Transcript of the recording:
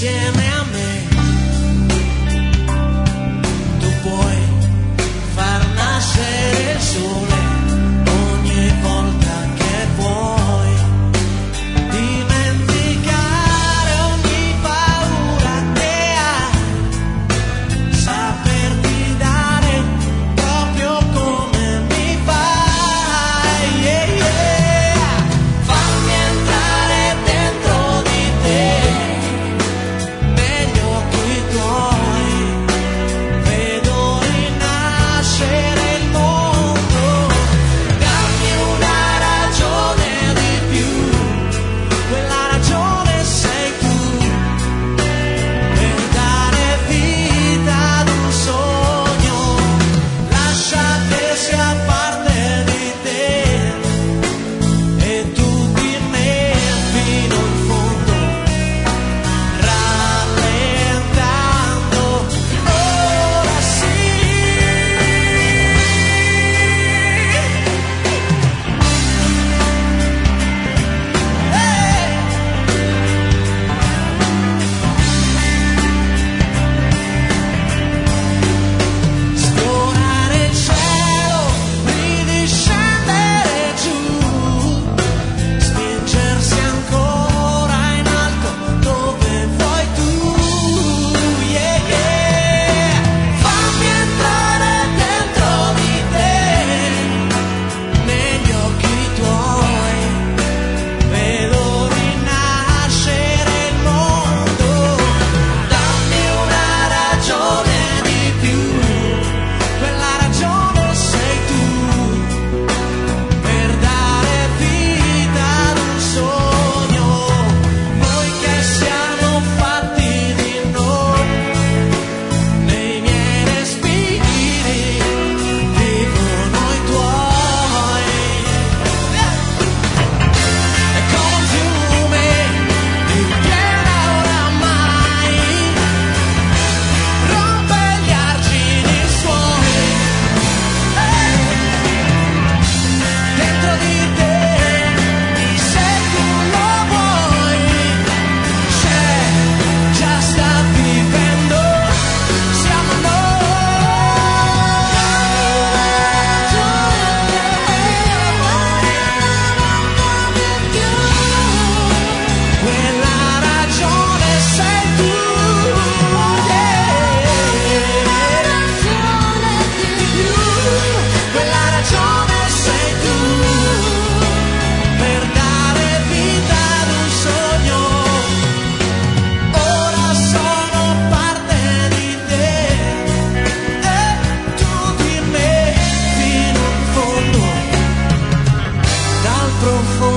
insieme a me. Tu puoi far nascere il sole ogni volta che puoi, dimenticare ogni paura che hai, saperti dare proprio come mi fai, yeah, yeah. Fammi entrare dentro di te, negli occhi tuoi, vedo rinascere il mondo, dammi una ragione di più, quella ragione sei tu, per dare vita ad un sogno, lascia che sia parte di te, e tu di me fino in fondo, rallentando, ora sì. Sfiorare il cielo, ridiscendere giù, spingersi ancora in alto dove vuoi tu, yeah, yeah. Fammi entrare dentro di te, negli occhi tuoi, vedo rinascere il mondo, dammi una ragione di più, quella ragione sei tu, per dare vita ad un sogno, noi che siamo fatti di noi, nei miei respiri vivono i tuoi, è come un fiume in piena oramai, rompe gli argini suoi, dentro di te, se tu lo vuoi, c'è, già sta vivendo, siamo quella ragione sei tu, quella ragione sei tu, per dare vita ad un sogno, ora sono parte di te, e tu di me fino in fondo, dal profondo